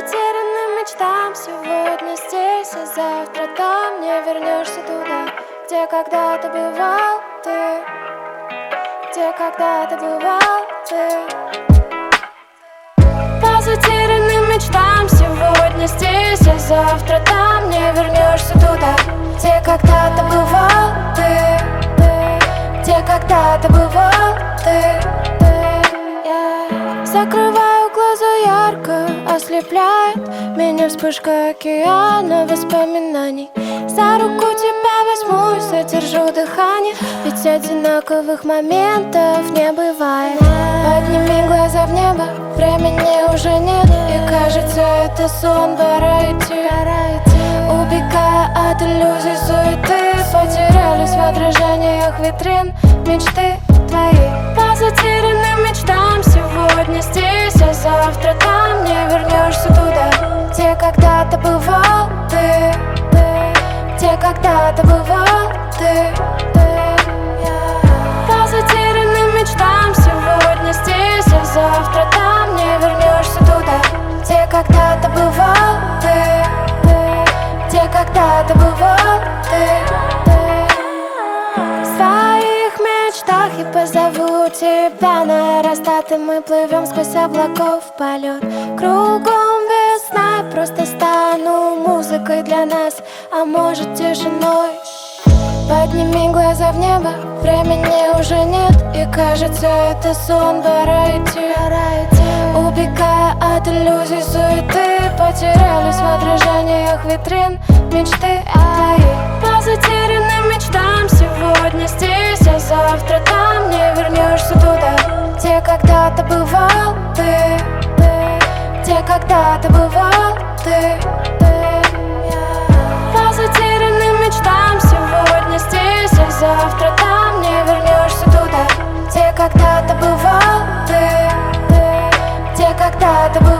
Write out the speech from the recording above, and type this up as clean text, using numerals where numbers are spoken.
затерянным мечтам. Сегодня здесь, а завтра там. Не вернешься туда, где когда-то бывал ты, где когда-то бывал ты. По затерянным мечтам. Сегодня здесь, а завтра там. Не вернешься туда, где когда-то бывал ты, где когда-то бывал ты. Закрываю глаза, ярко ослепляет меня вспышка океана воспоминаний. За руку тебя возьму, задержу дыхание, ведь одинаковых моментов не бывает. Подними глаза в небо, времени уже нет, и кажется, это сон, пора идти. Убегая от иллюзий суеты, потерялись в отражениях витрин мечты твои. По затерянным мечтам. Сегодня здесь, а завтра там. Не вернешься туда, где когда-то бывал ты, где когда-то бывал ты. По затерянным мечтам. Сегодня здесь, а завтра там. Не вернешься туда, где когда-то бывал ты, где когда-то бывал ты. В своих мечтах я позову тебя на аэростат, и мы плывем сквозь облаков в полет. Кругом весна, я просто стану музыкой для нас, а может тишиной. Подними глаза в небо, времени уже нет, и кажется, это сон, пора идти. Убегая от иллюзий суеты, потерялись в отражениях витрин мечты твои. По затерянным мечтам. Сегодня здесь, а завтра там. Не вернешься туда, где когда-то бывал ты, где когда-то бывал ты. По затерянным мечтам. Сегодня здесь, а завтра там. Не вернешься туда, где когда-то бывал ты, где когда-то бывал.